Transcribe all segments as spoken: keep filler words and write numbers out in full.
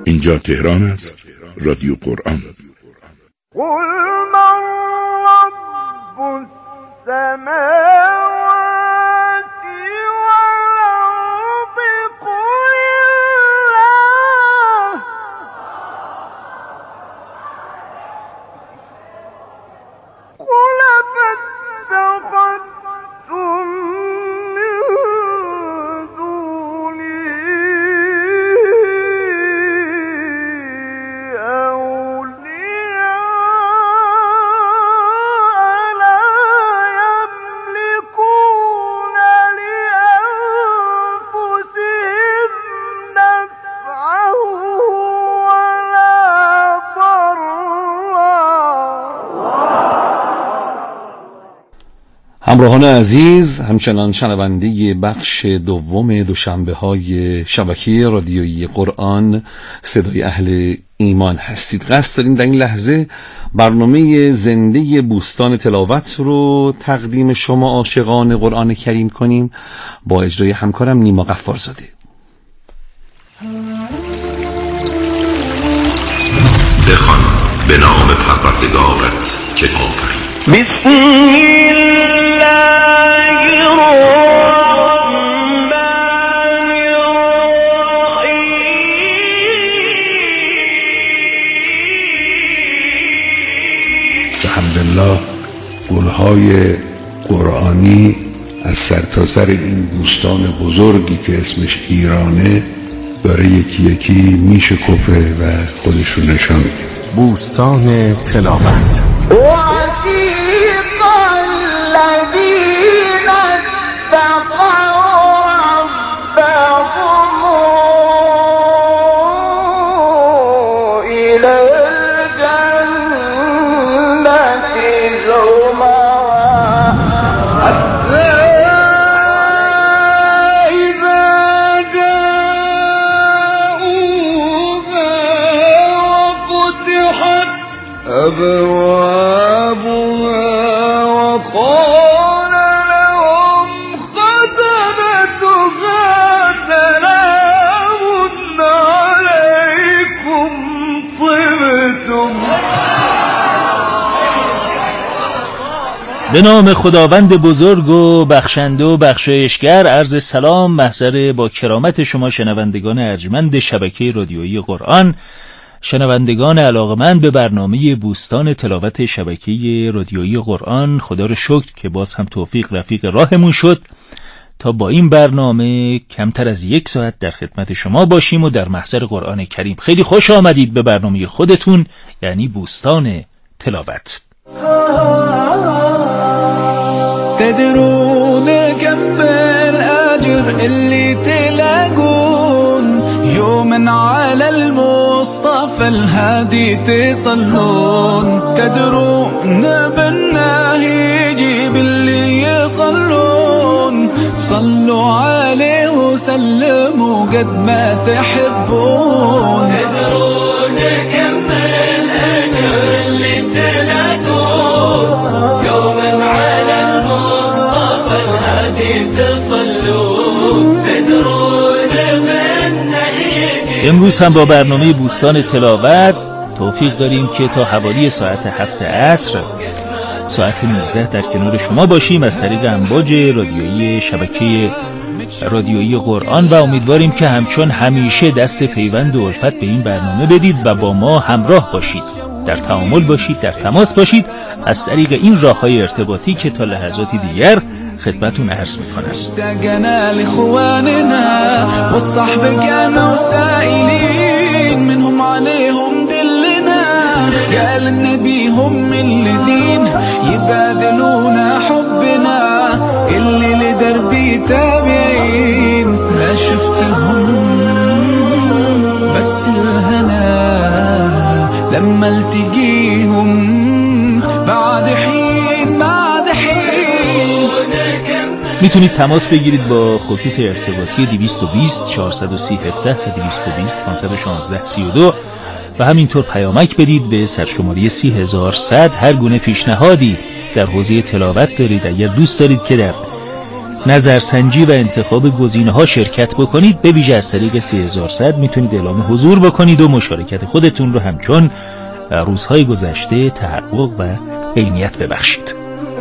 اینجا تهران است، رادیو قرآن. قل من رب السماوات والأرض قل الله قل فاتخذتم من دونه همراهان عزیز، همچنان شنونده بخش دوم دوشنبه های شبکه رادیویی قرآن صدای اهل ایمان هستید. قصد داریم در این لحظه برنامه زنده بوستان تلاوت رو تقدیم شما عاشقان قرآن کریم کنیم با اجرای همکارم نیما غفارزاده. بخوان به نام پروردگارت که آفرید. بسم الله الرحمن الرحیم. الحمدلله گلهای قرآنی از سرتاسر این بوستان بزرگی که اسمش ایرانه داره یکی یکی میشکفه و خودشون نشان میده. بوستان تلاوت. به نام خداوند بزرگ و بخشنده و بخشایشگر، عرض سلام محضر با کرامت شما شنوندگان ارجمند شبکه رادیویی قرآن، شنوندگان علاقمند به برنامه بوستان تلاوت شبکه رادیویی قرآن. خدا رو شکر که باز هم توفیق رفیق راهمون شد تا با این برنامه کمتر از یک ساعت در خدمت شما باشیم و در محضر قرآن کریم. خیلی خوش آمدید به برنامه خودتون، یعنی بوستان تلاوت. تدرون كم الأجر اللي تلاقون يوما على المصطفى الهادي تصلون. تدرون بالنهي يجيب اللي يصلون. صلوا عليه وسلموا قد ما تحبون. تدرون كم الأجر اللي تلاقون يوما على المصطفى الهادي تصلون. تدرون بالنهي. امروز هم با برنامه بوستان تلاوت توفیق داریم که تا حوالی ساعت هفت عصر ساعت نوزده در کنار شما باشیم از طریق امواج رادیویی شبکه رادیویی قرآن و امیدواریم که همچون همیشه دست پیوند و الفت به این برنامه بدید و با ما همراه باشید، در تعامل باشید، در تماس باشید از طریق این راه‌های ارتباطی که تا لحظاتی دیگر خدمتون عرض میکنم. اشتقنا لاخواننا والصحب كانوا سائلين منهم عليهم دلنا. قال النبي هم الذين يبادلون حبنا اللي لدربي تابعين. ما شفتهم بس الهنا لما التقيهم بعد حين بعد حين. میتونید تماس بگیرید با خطوط ارتباطی دویست و بیست چهارصد و سی هفده و دویست و بیست پانصد و شانزده سی و دو و همینطور پیامک بدید به سرشماره سی هزار و صد. هر گونه پیشنهادی در حوزه تلاوت دارید، اگر دوست دارید که در نظرسنجی و انتخاب گزینه‌ها شرکت بکنید، به ویژه از طریق سه هزار و صد میتونید اعلام حضور بکنید و مشارکت خودتون رو همچون روزهای گذشته تحقق و عینیت ببخشید.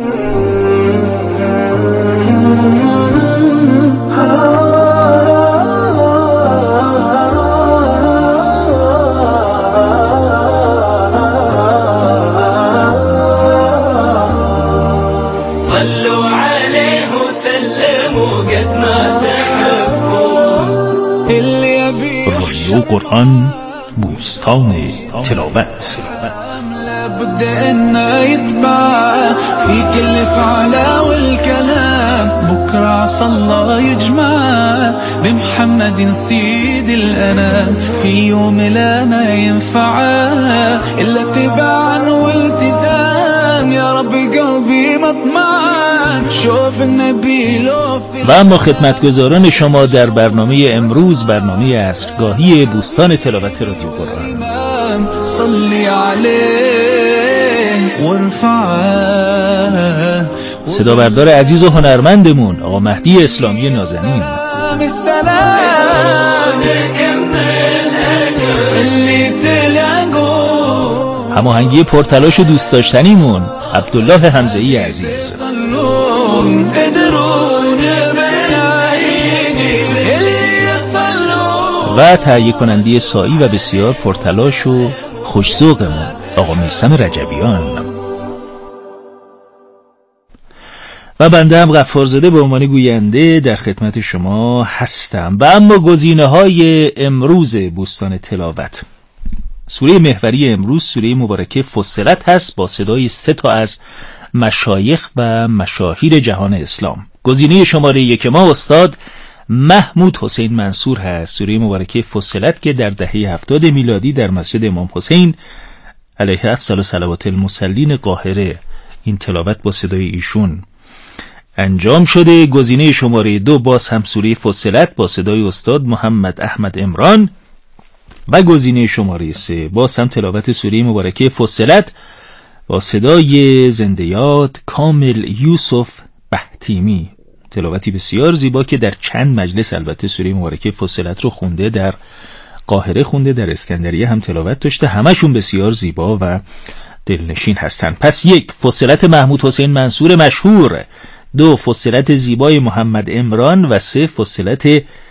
قرآن بوستان تلاوت. لابد ان يتبع في كل فعله والكلام، بكره عسى الله يجمع بمحمد سيد الانام، في يوم لا ما ينفع الا اتباعا والتزام، يا رب قلبي مطمعا شوف النبي لو في. و اما خدمتگزاران شما در برنامه امروز، برنامه عصرگاهی بوستان تلاوت رادیو قرآن، صلی علیه وارفعه، صدا بردار عزیز و هنرمندمون آقا مهدی اسلامی نازنین، هماهنگی پرتلاش و دوست داشتنیمون عبدالله حمزه‌ای عزیز، و تهیه کننده سایی و بسیار پرتلاش و خوش‌ذوقمون آقا میثم رجبیان، و بنده هم غفارزاده به عنوان گوینده در خدمت شما هستم. و اما گزینه‌های امروز بوستان تلاوت، سوره محوری امروز سوره مبارکه فصلت هست با صدای سه تا از مشایخ و مشاهیر جهان اسلام. گزینه شماره یک ما استاد محمود حسین منصور هست. سوره مبارکه فصلت که در دهه هفتاد میلادی در مسجد امام حسین علیه افضل صلوات المصلین قاهره این تلاوت با صدای ایشون انجام شده. گزینه شماره دو باز هم سوره فصلت با صدای استاد محمد احمد عمران، و گزینه شماره سه باز هم تلاوت سوره مبارکه فصلت با صدای زنده یاد کامل یوسف بهتیمی، تلاوتی بسیار زیبا که در چند مجلس البته سوره مبارکه فصلت رو خونده، در قاهره خونده، در اسکندریه هم تلاوت داشته، همشون بسیار زیبا و دلنشین هستن. پس یک فصلت محمود حسین منصور مشهور، دو فصلت زیبای محمد عمران، و سه فصلت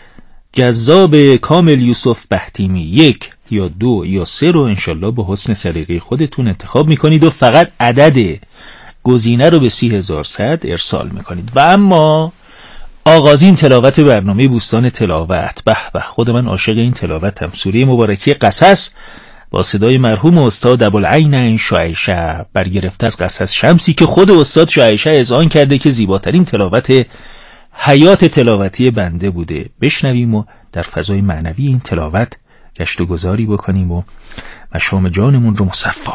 جذاب کامل یوسف بهتیمی. یک یا دو یا سه رو انشالله با حسن سلیقه خودتون انتخاب میکنید و فقط عدد گزینه رو به سی هزار و صد ارسال میکنید. و اما آغازین تلاوت برنامه بوستان تلاوت، به به خود من عاشق این تلاوتم، سوره مبارکه قصص با صدای مرحوم استاد ابوالعین شعیشه، برگرفته از قصص شمسی که خود استاد شعیشه اذعان کرده که زیباترین تلاوت حیات تلاوتی بنده بوده. بشنویم و در فضای معنوی این تلاوت گشت و گذاری بکنیم و مشام جانمون رو مصفا.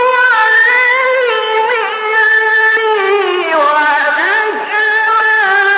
Oh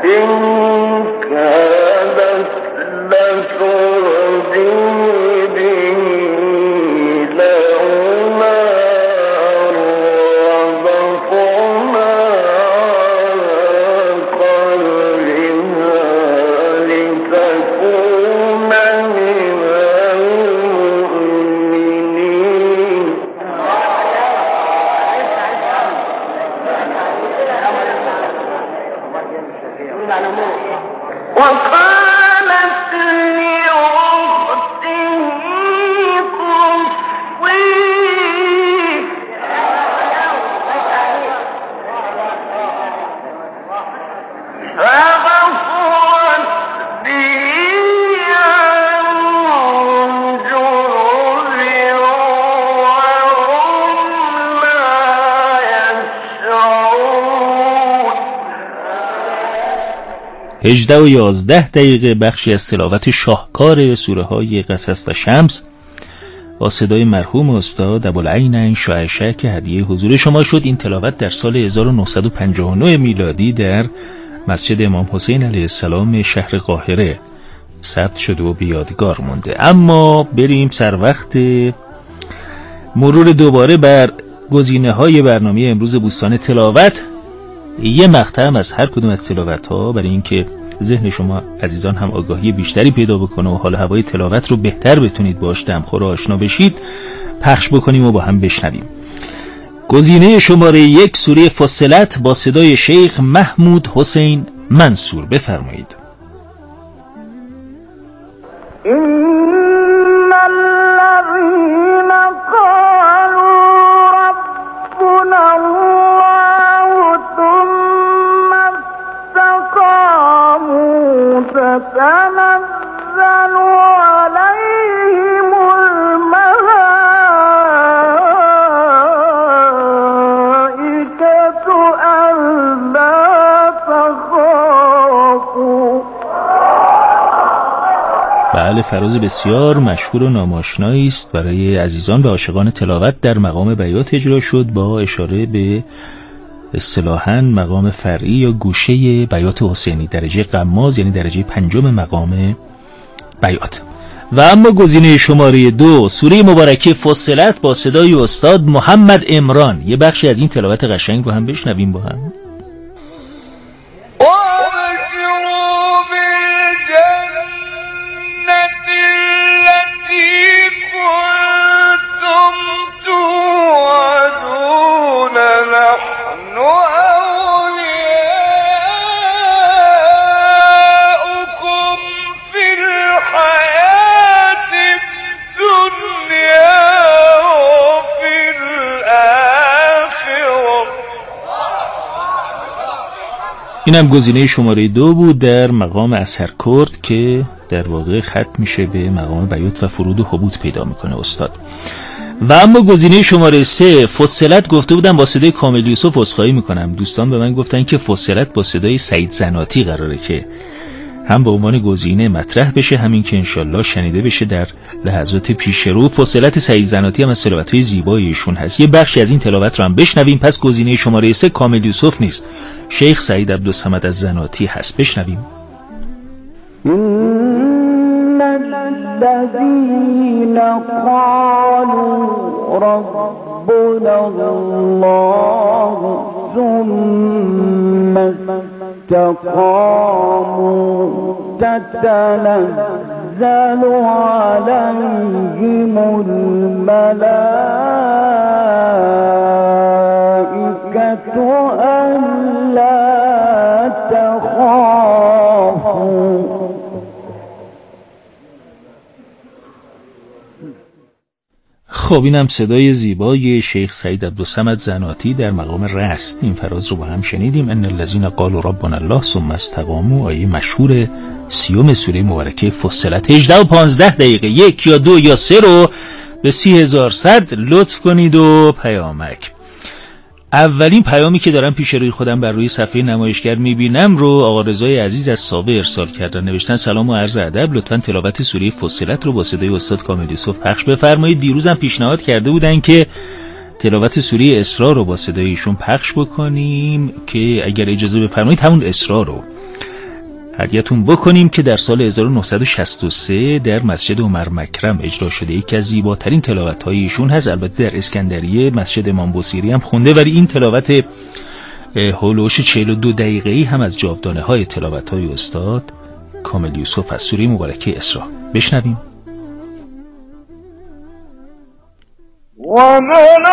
هجده و یازده دقیقه بخشی از تلاوت شاهکار سوره های قصص و شمس با صدای مرحوم استاد ابوالعینین شعشع که هدیه حضور شما شد. این تلاوت در سال هزار و نهصد و پنجاه و نه میلادی در مسجد امام حسین علیه السلام شهر قاهره ثبت شده و به یادگار مونده. اما بریم سر وقت مرور دوباره بر گزینه های برنامه امروز بوستان تلاوت. یه مقطع از هر کدوم از تلاوت ها برای اینکه ذهن شما عزیزان هم آگاهی بیشتری پیدا بکنه و حال هوای تلاوت رو بهتر بتونید باش دمخور و آشنا بشید پخش بکنیم و با هم بشنویم. گزینه شماره یک سوره فصلت با صدای شیخ محمود حسین منصور. بفرمایید. تتنزل عليهم الملائكة ألا تخافوا. بله، فراز بسیار مشهور و ناماشنایی است برای عزیزان و عاشقان تلاوت. در مقام بیات اجرا شد با اشاره به اصطلاحاً مقام فرعی یا گوشه بیات حسینی، درجه قماز، یعنی درجه پنجم مقام بیات. و اما گزینه شماره دو سوره مبارکه فصلت با صدای استاد محمد عمران. یه بخشی از این تلاوت قشنگ رو هم بشنویم با هم. اینم گزینه شماره دو بود در مقام اثر کرد که در واقع ختم میشه به مقام بیات و فرود و حبوط پیدا میکنه استاد. و اما گزینه شماره سه فصلت گفته بودم با صدای کامل یوسف. عذرخواهی میکنم، دوستان به من گفتن که فصلت با صدای سعید زناتی قراره که هم به عنوان گزینه مطرح بشه، همین که انشالله شنیده بشه در لحظات پیش رو. فصلت سعید زناتی هم از تلاوت‌های زیبای ایشون هست. یه بخشی از این تلاوت رو هم بشنویم. پس گزینه شماره سه کامل یوسف نیست، شیخ سعید عبدالصمد از زناتی هست. بشنویم. إن الذين قالوا ربنا الله ثم استقاموا تتنزل عليهم الملائكة ألا تخافوا. خب اینم صدای زیبای شیخ سعید عبدالصمد زناتی در مقام رست. این فراز رو با هم شنیدیم. ان الذين قالوا ربنا الله ثم استقاموا، آیه مشهور سیوم سوره مبارکه فصلت. هجده و پانزده دقیقه. یک یا دو یا سه رو به سی هزار صد لطف کنید و پیامک. اولین پیامی که دارم پیش روی خودم بر روی صفحه نمایشگر میبینم رو آقا رضای عزیز از ساوه ارسال کردن. نوشتن سلام و عرض ادب، لطفاً تلاوت سوره فصلت رو با صدای استاد کامل یوسف پخش بفرمایید. دیروزم پیشنهاد کرده بودن که تلاوت سوره اسراء رو با صدای ایشون پخش بکنیم که اگر اجازه بفرمایید همون اسراء رو هدیه‌تون بکنیم که در سال هزار و نهصد و شصت و سه در مسجد عمر مکرم اجرا شده. یکی از زیباترین تلاوت‌های ایشون هست. البته در اسکندریه مسجد امام بوصیری هم خونده، ولی این تلاوت هولوش چهل و دو دقیقه‌ای هم از جاودانه‌های تلاوت‌های استاد کامل یوسف از سوره مبارکه اسراء. بشنویم. و من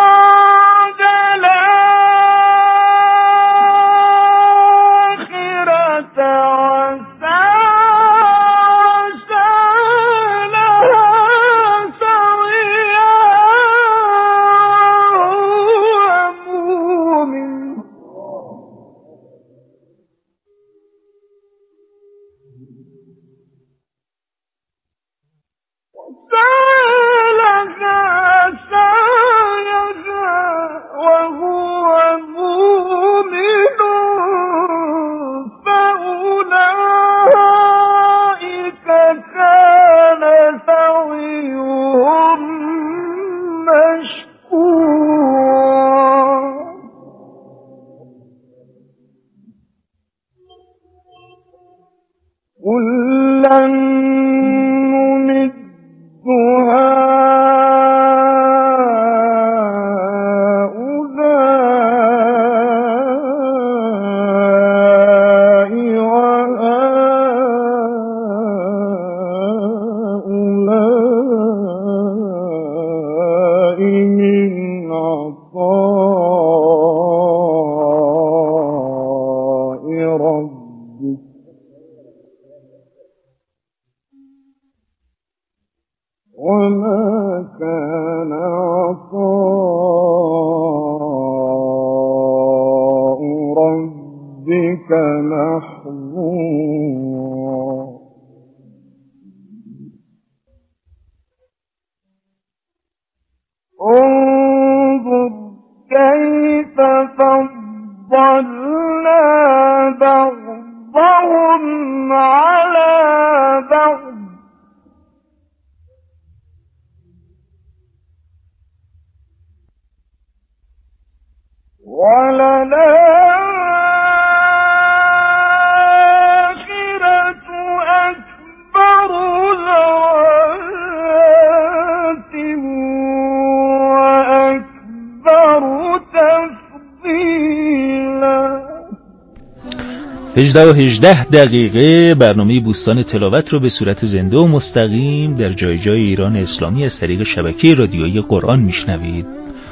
هجده و هجده دقیقه برنامه بوستان تلاوت رو به صورت زنده و مستقیم در جای جای ایران اسلامی از طریق شبکه رادیویی قرآن میشنوید.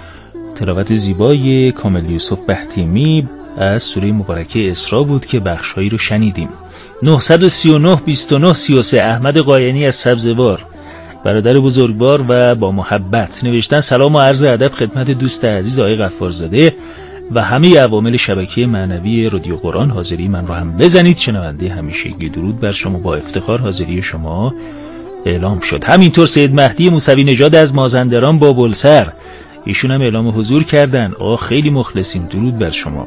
تلاوت زیبای کامل یوسف بهتیمی از سوره مبارکه اسراء بود که بخشایی رو شنیدیم. نهصد و سی و نه بیست و نه سی و سه احمد قاینی از سبزوار، برادر بزرگوار و با محبت، نوشتن سلام و عرض ادب خدمت دوست عزیز آقای غفارزاده و همه عوامل شبکه معنوی رادیو قرآن. حاضری من رو هم بزنید. شنونده همیشگی، درود بر شما. با افتخار حاضری شما اعلام شد. همینطور سید مهدی موسوی نژاد از مازندران با بلسر، ایشون هم اعلام حضور کردن. آقا خیلی مخلصیم، درود بر شما.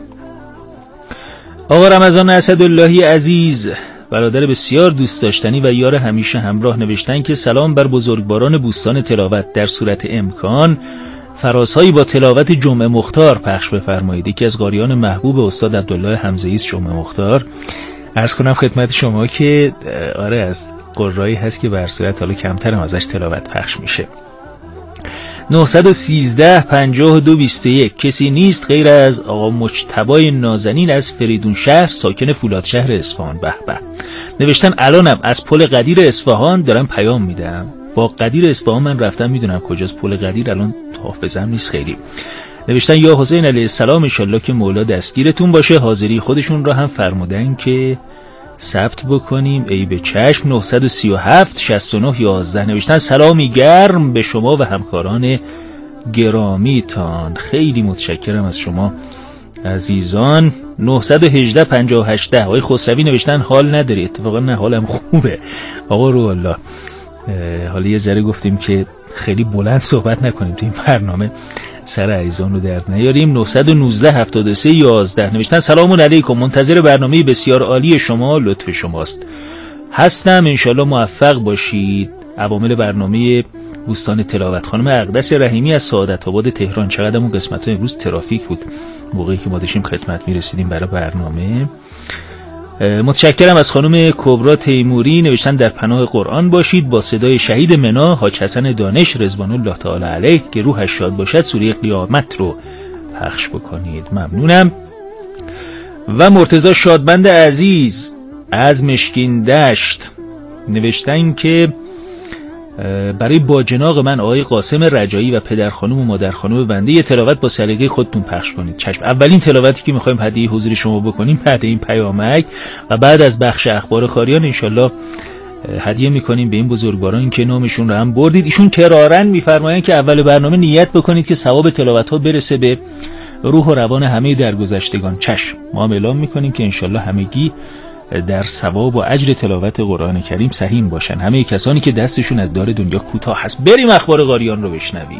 آقا رمضان اسداللهی عزیز، برادر بسیار دوست داشتنی و یار همیشه همراه، نوشتن که سلام بر بزرگواران بوستان تلاوت، در صورت امکان فرازهایی با تلاوت جمعه مختار پخش بفرمایید. یکی از قاریان محبوب استاد عبدالله حمزه‌ای است جمعه مختار. عرض کنم خدمت شما که آره از قرایی هست که بر صورت حالا کمتر هم ازش تلاوت پخش میشه. نهصد و سیزده پنجاه و دو بیست و یک کسی نیست غیر از آقا مجتبی نازنین از فریدون شهر، ساکن فولاد شهر اصفهان. به به. نوشتن الانم از پل قدیر اصفهان دارم پیام میدم. با قدیر اصفهان من رفتم، میدونم کجاست پل قدیر، الان حافظم نیست خیلی. نوشتن یا حسین علیه السلام انشالله که مولا دستگیرتون باشه. حاضری خودشون را هم فرمودن که ثبت بکنیم. ای به چشم. نهصد و سی و هفت شصت و نه یازده نوشتن سلامی گرم به شما و همکاران گرامیتان. خیلی متشکرم از شما عزیزان. نهصد و هجده پنجاه و هشت آقای خسروی نوشتن حال نداری. اتفاقا نه، حالم خوبه آقا رو الله. حالا یه ذره گفتیم که خیلی بلند صحبت نکنیم تو این برنامه، سر عزیزان رو درد نیاریم. نهصد و نوزده هفتاد و سه یازده نوشتن سلام علیکم، منتظر برنامه بسیار عالی شما، لطف شماست. هستم، انشالله موفق باشید. عوامل برنامه بوستان تلاوت. خانم اقدس رحیمی از سعادت آباد تهران، چقدر اون قسمت امروز ترافیک بود موقعی که ما داشتیم خدمت میرسیدیم برای برنامه. متشکرم از خانم کبرا تیموری. نوشتن در پناه قرآن باشید. با صدای شهید منا حاج حسن دانش رضوان الله تعالی علیه که روحش شاد باشد سوره قیامت رو پخش بکنید. ممنونم. و مرتضی شادبند عزیز از مشکین دشت نوشتن که برای باجناق من آقای قاسم رجایی و پدر خانم و مادر خانم بنده یه تلاوت با سلیقه خودتون پخش کنید. چشم. اولین تلاوتی که میخوایم هدیه حضور شما بکنیم بعد این پیامک و بعد از بخش اخبار خاریان انشالله هدیه میکنیم به این بزرگواران که نامشون رو هم بردید. ایشون کرارن میفرمایند که اول برنامه نیت بکنید که ثواب تلاوت ها برسه به روح و روان همه درگذشتگان. چشم. ما هم اعلام میکنیم که انشالله همگی در ثواب و اجر تلاوت قرآن کریم سهیم باشن، همه کسانی که دستشون از دار دنیا کوتاه هست. بریم اخبار قاریان رو بشنویم.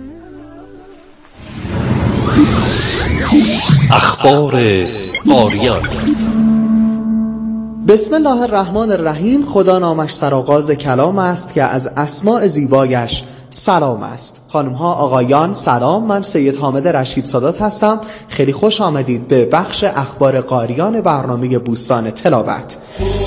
اخبار قاریان. بسم الله الرحمن الرحیم. خدا نامش سرآغاز کلام است که از اسماء زیبایش سلام است. خانم ها آقایان سلام، من سید حامد رشید سادات هستم. خیلی خوش آمدید به بخش اخبار قاریان برنامه بوستان تلاوت.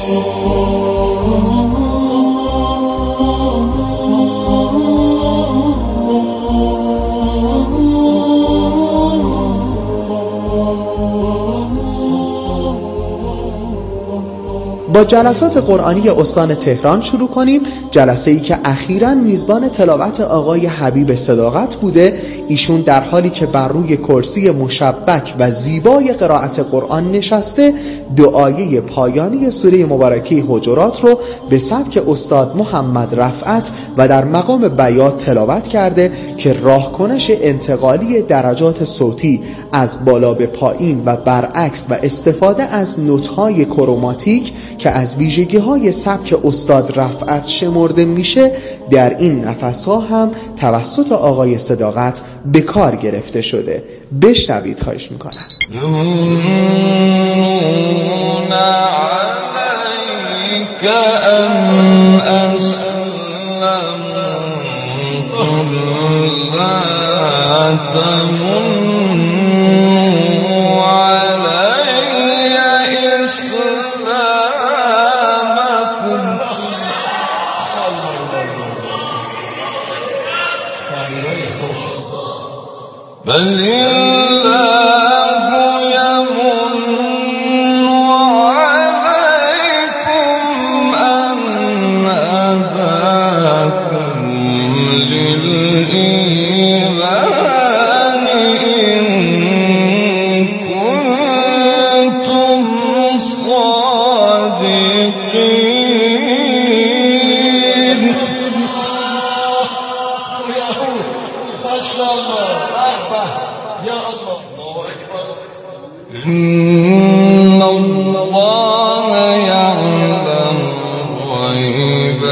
با جلسات قرآنی استان تهران شروع کنیم. جلسه‌ای که اخیراً میزبان تلاوت آقای حبیب صداقت بوده. ایشون در حالی که بر روی کرسی مشبک و زیبای قرائت قرآن نشسته، دعایه پایانی سوره مبارکه حجرات رو به سبک استاد محمد رفعت و در مقام بیات تلاوت کرده که راهکنش انتقالی درجات صوتی از بالا به پایین و برعکس و استفاده از نوت‌های کروماتیک که از ویژگی‌های سبک استاد رفعت شمرده میشه در این نفس‌ها هم توسط آقای صداقت به کار گرفته شده. بشنوید خواهش میکنم. يمنون عليك أن أسلموا قل لا تمنوا علي إسلامكم بل إن الله يعلم غيب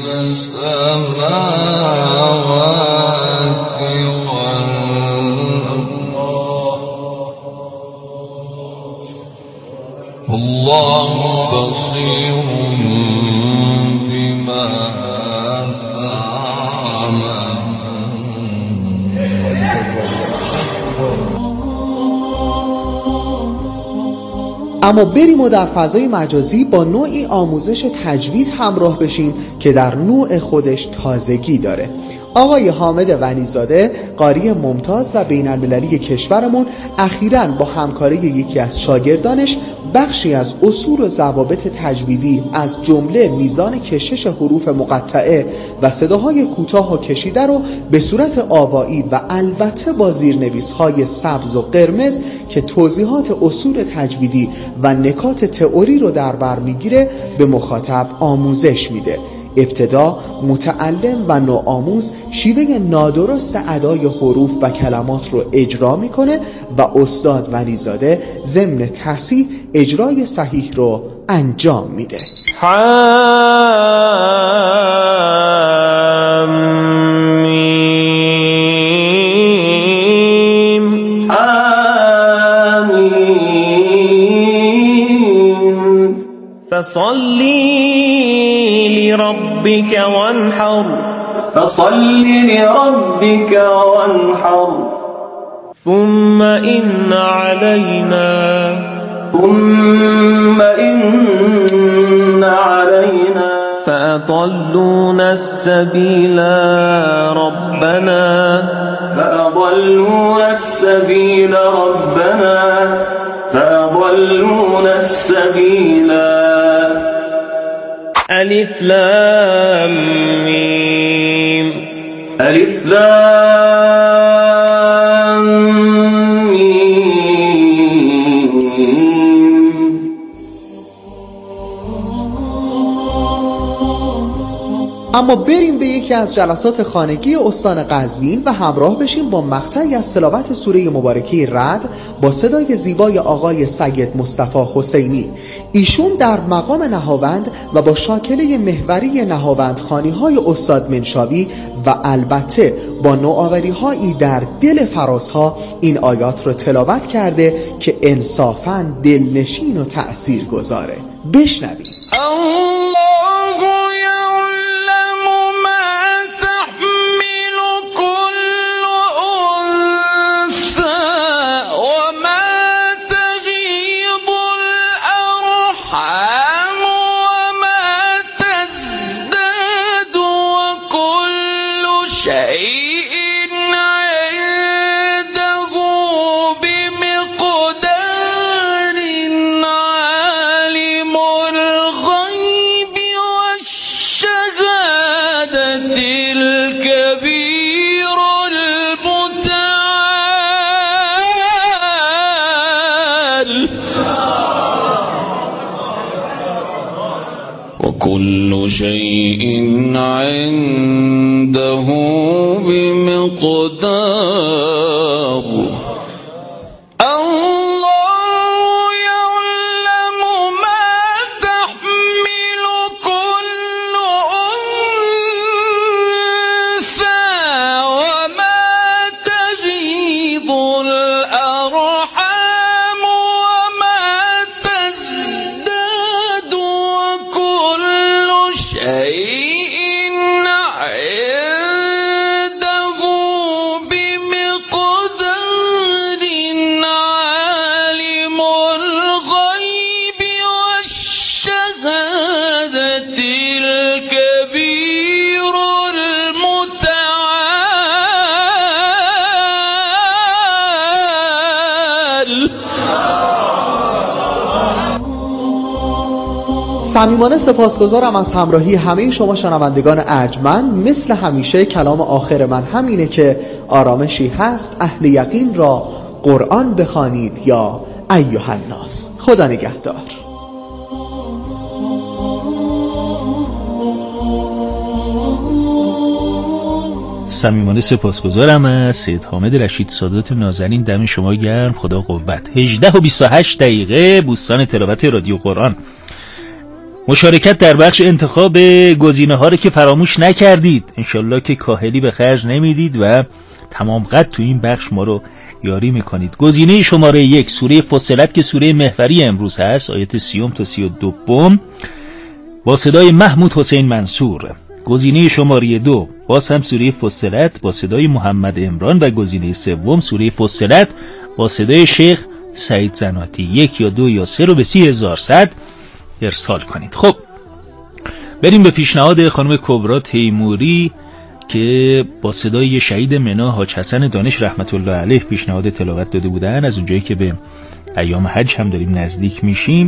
السماوات والأرض والله بصير بما اما بریم و در فضای مجازی با نوعی آموزش تجوید همراه بشیم که در نوع خودش تازگی داره. آقای حامد غنیزاده قاری ممتاز و بین المللی کشورمون اخیراً با همکاری یکی از شاگردانش بخشی از اصول و ضوابط تجویدی از جمله میزان کشش حروف مقطعه و صداهای کوتاه و کشیده رو به صورت آوایی و البته با زیرنویس‌های سبز و قرمز که توضیحات اصول تجویدی و نکات تئوری رو در بر میگیره به مخاطب آموزش میده. ابتدا متعلم و نوآموز شیوه نادرست ادای حروف و کلمات رو اجرا میکنه و استاد غنیزاده ضمن تصحیح اجرای صحیح رو انجام میده. حمیم حمیم فصلی لربك وانحر فصل لربك وانحر ثم إن علينا ثم إن علينا فأضلونا السبيل ربنا فأضلونا السبيل ربنا فأضلونا السبيل ألف لام ميم ألف لام ميم. اما بریم به یکی از جلسات خانگی استان قزوین و همراه بشیم با مقطعی از تلاوت سوره مبارکه رعد با صدای زیبای آقای سید مصطفی حسینی. ایشون در مقام نهاوند و با شاکله محوری نهاوندخوانی های استاد منشاوی و البته با نوآوری هایی در دل فرازها این آیات رو تلاوت کرده که انصافاً دلنشین و تأثیر گذاره. بشنوید. وكل شيء عنده بمقدار الله يعلم ما تحمل كل أنثى وما تغيض الأرحام وما تزداد وكل شيء عنده بمقدار عالم الغيب والشهادة الكبير المتعال. صمیمانه سپاسگزارم از همراهی همه شما شنوندگان ارجمند. مثل همیشه کلام آخر من همینه که آرامشی هست اهل یقین را قرآن بخوانید یا ایها الناس. خدا نگهدار. صمیمانه سپاسگزارم از سید حامد رشید سادات نازنین. دم شما گرم، خدا قوت. هجده و بیست و هشت دقیقه بوستان تلاوت رادیو قرآن. مشارکت در بخش انتخاب گزینه ها رو که فراموش نکردید. انشالله که کاهلی به خرج نمیدید و تمام قد تو این بخش ما رو یاری میکنید. گزینه شماره یک سوره فصلت که سوره محوری امروز هست، آیت سیوم تا سی و دوم با صدای محمود حسین منصور. گزینه شماره دو باز هم سوره فصلت با صدای محمد عمران و گزینه سوم سوره فصلت با صدای شیخ سعید زناتی. یک یا دو یا سه رو به سی هزار صد ارسال کنید. خب بریم به پیشنهاد خانم کبرا تیموری که با صدای شهید منا حاج حسن دانش رحمت الله علیه پیشنهاد تلاوت داده بودن. از اونجایی که به ایام حج هم داریم نزدیک میشیم